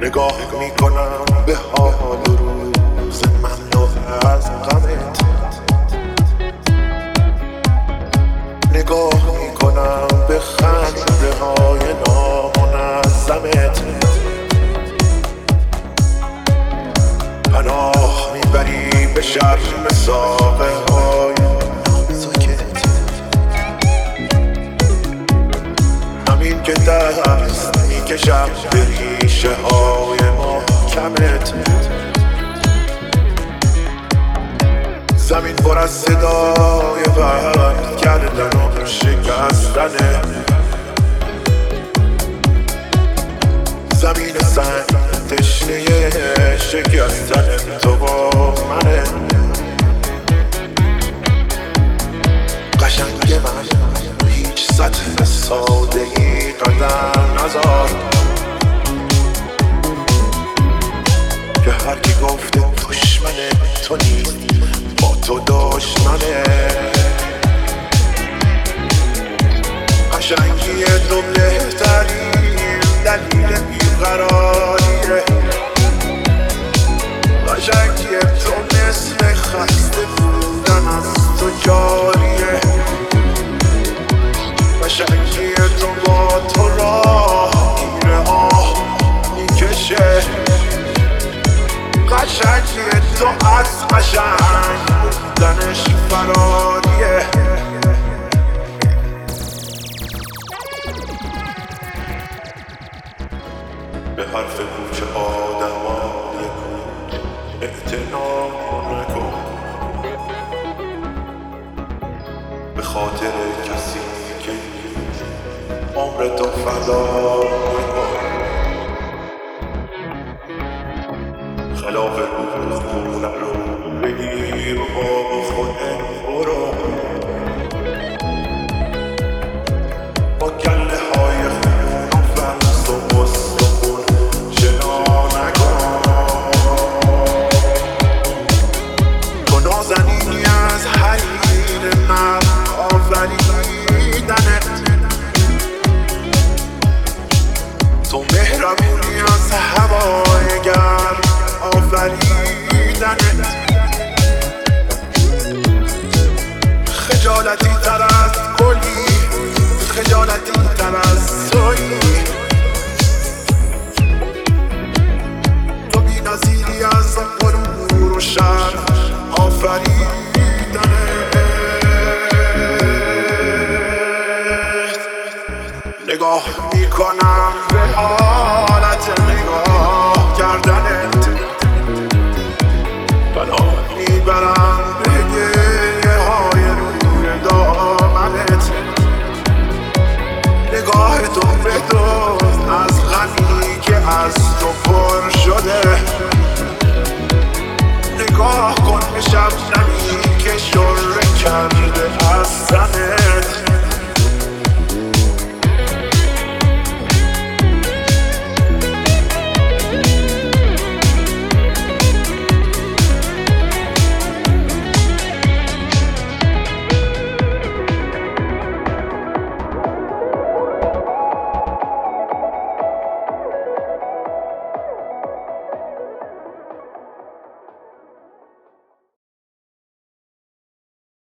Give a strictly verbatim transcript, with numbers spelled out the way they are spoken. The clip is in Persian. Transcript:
نگاه میکنم به حال روز مملو از غمت، نگاه میکنم به خنده های نامنظمت، پناه میبری به شرم ساقه های نازکت، همین که دست میکشم به ریشه های محکمت، زمین پر از صدای بند کردن و شکستنه، زمین سنگ تشنه شکستن تو با منه، قشنگ من هیچ سطح ساده ای قدم نزار، که هر کی گفته دشمن تو نیست با تو دشمنه، قشنگی تو بهترین دلیل بیقراریه، قشنگی تو مثل خسته بودن از تو جاریه، قشنگی تو با تو راه میره آه میکشه، قشنگی تو از قشنگ بودنش فراریه، به حرف کوچه آدمای کن اعتنا نکن، به خاطر کسی که عمر تو فدا نکن، خلاف روح خونه رو بگیر با خودت برو، با گله های خون و فلس و استخون شنا نکن، تو نازنینی از حریر من آفریدنت، تو مهربونی از هوای گرم آفریدنت، خجالتی تر از گلی، خجالتی تر از تویی، تو بی نظیری از غرور و شر آفریدنت، نگاه میکنم به حالت نگاه کردنت، پناه میبرم به گریه های روی دامنت، نگاه تو بدوز از غمی که از تو پر شده، نگاه کن به شبنمی که شره کرده